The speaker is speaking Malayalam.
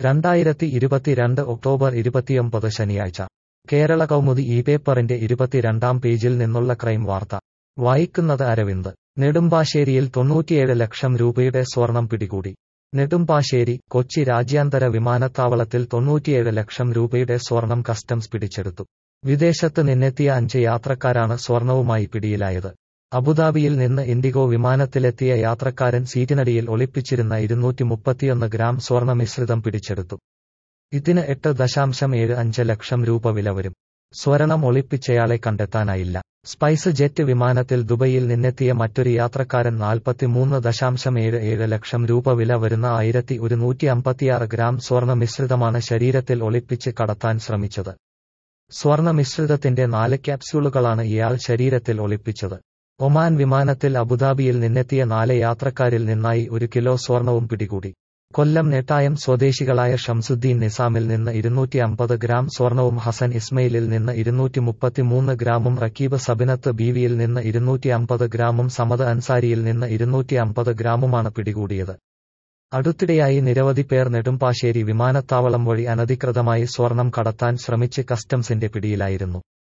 2022 ഒക്ടോബർ 29 ശനിയാഴ്ച കേരള കൗമുദി ഈ പേപ്പറിന്റെ 22-ാം പേജിൽ നിന്നുള്ള ക്രൈം വാർത്ത വായിക്കുന്നത് അരവിന്ദ്. നെടുമ്പാശ്ശേരിയിൽ 97 ലക്ഷം രൂപയുടെ സ്വർണം പിടികൂടി. നെടുമ്പാശ്ശേരി, കൊച്ചി രാജ്യാന്തര വിമാനത്താവളത്തിൽ 97 ലക്ഷം രൂപയുടെ സ്വർണം കസ്റ്റംസ് പിടിച്ചെടുത്തു. വിദേശത്ത് നിന്നെത്തിയ 5 യാത്രക്കാരാണ് സ്വർണവുമായി പിടിയിലായത്. അബുദാബിയിൽ നിന്ന് ഇൻഡിഗോ വിമാനത്തിലെത്തിയ യാത്രക്കാരൻ സീറ്റിനടിയിൽ ഒളിപ്പിച്ചിരുന്ന 231 ഗ്രാം സ്വർണ്ണ മിശ്രിതം പിടിച്ചെടുത്തു. ഇതിന് 8.75 ലക്ഷം രൂപ വില വരും. സ്വർണം ഒളിപ്പിച്ചയാളെ കണ്ടെത്താനായില്ല. സ്പൈസ് ജെറ്റ് വിമാനത്തിൽ ദുബൈയിൽ നിന്നെത്തിയ മറ്റൊരു യാത്രക്കാരൻ 43.77 ലക്ഷം രൂപ വില വരുന്ന 1156 ഗ്രാം സ്വർണ്ണ മിശ്രിതമാണ് ശരീരത്തിൽ ഒളിപ്പിച്ച് കടത്താൻ ശ്രമിച്ചത്. സ്വർണ്ണ മിശ്രിതത്തിന്റെ 4 ക്യാപ്സ്യൂളുകളാണ് ഇയാൾ ശരീരത്തിൽ ഒളിപ്പിച്ചത്. ഒമാൻ വിമാനത്തിൽ അബുദാബിയിൽ നിന്നെത്തിയ 4 യാത്രക്കാരിൽ നിന്നായി 1 കിലോ സ്വർണവും പിടികൂടി. കൊല്ലം നെട്ടായം സ്വദേശികളായ ഷംസുദ്ദീൻ നിസാമിൽ നിന്ന് 250 ഗ്രാം സ്വർണവും ഹസൻ ഇസ്മയിലിൽ നിന്ന് 233 ഗ്രാമും റക്കീബ് സബിനത്ത് ബീവിയിൽ നിന്ന് 250 ഗ്രാമും സമദ് അൻസാരിയിൽ നിന്ന് 250 ഗ്രാമുമാണ് പിടികൂടിയത്. അടുത്തിടെയായി നിരവധി പേർ നെടുമ്പാശ്ശേരി വിമാനത്താവളം വഴി അനധികൃതമായി സ്വർണം കടത്താൻ ശ്രമിച്ച് കസ്റ്റംസിന്റെ പിടിയിലായിരുന്നു.